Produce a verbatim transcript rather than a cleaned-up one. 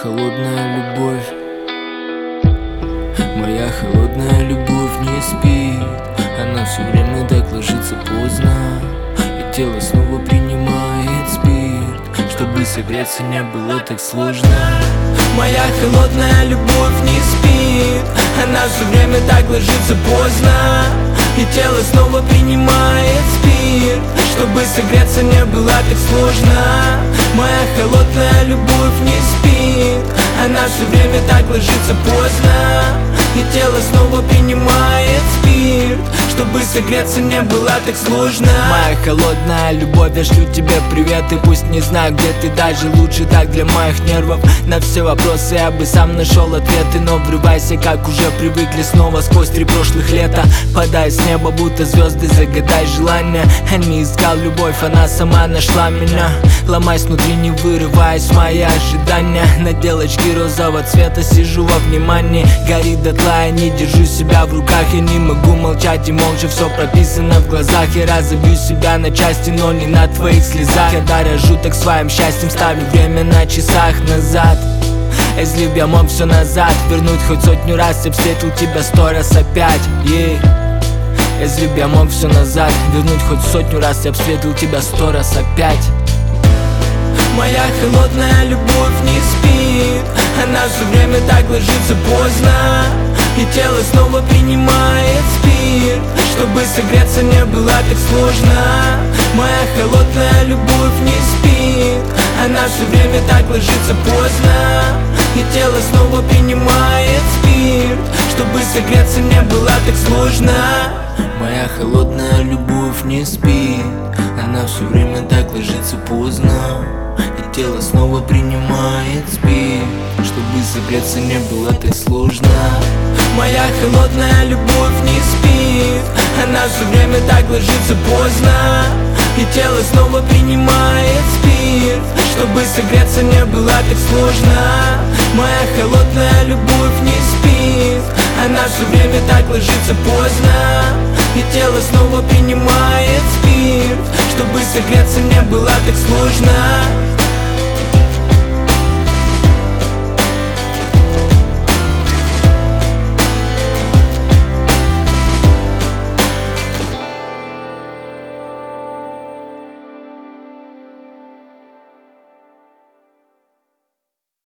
холодная любовь, моя холодная любовь не спит. Она все время так ложится поздно, и тело снова принимает спирт. Чтобы согреться, не было так сложно. Моя холодная любовь не спит. Она все время так ложится поздно, и тело снова принимает спирт. Чтобы согреться, не было так сложно. Моя холодная любовь не спит. Она все время так ложится поздно, и тело снова принимает спирт. Чтобы согреться, не было так сложно. Моя холодная любовь, я шлю тебе привет. И пусть не знаю, где ты, даже лучше так для моих нервов. На все вопросы я бы сам нашел ответы, но врывайся, как уже привыкли снова сквозь три прошлых лета. Подай с неба, будто звезды, загадай желание. Я не искал любовь, она сама нашла меня. Ломаясь внутри, не вырываясь, мои ожидания. На делочке розового цвета сижу во внимании. Горит дотла, я не держу себя в руках. Я не могу молчать, и молча все прописано в глазах. Я разобью себя на части, но не на твоих слезах. Я дорожу так своим счастьем, ставлю время на часах назад. Если б я мог все назад вернуть хоть сотню раз, я б встретил тебя сто раз опять, yeah. Если б я мог все назад вернуть хоть сотню раз, я б встретил тебя сто раз опять. Моя холодная любовь не спит. Она все время так ложится поздно, и тело снова принимает спирт. Чтобы согреться, не было так сложно. Моя холодная любовь не спит. Она все время так ложится поздно, и тело снова принимает спирт. Чтобы согреться, не было так сложно. Моя холодная любовь не спит. Она все время так ложится поздно, и тело снова принимает спирт. Чтобы согреться, не было так сложно. Моя холодная любовь не спит. Она все время так ложится поздно, и тело снова принимает спирт. Чтобы согреться, не было так сложно. Моя холодная любовь не спит. Она все время так ложится поздно, и тело снова принимает спирт. Чтобы согреться, не было так сложно.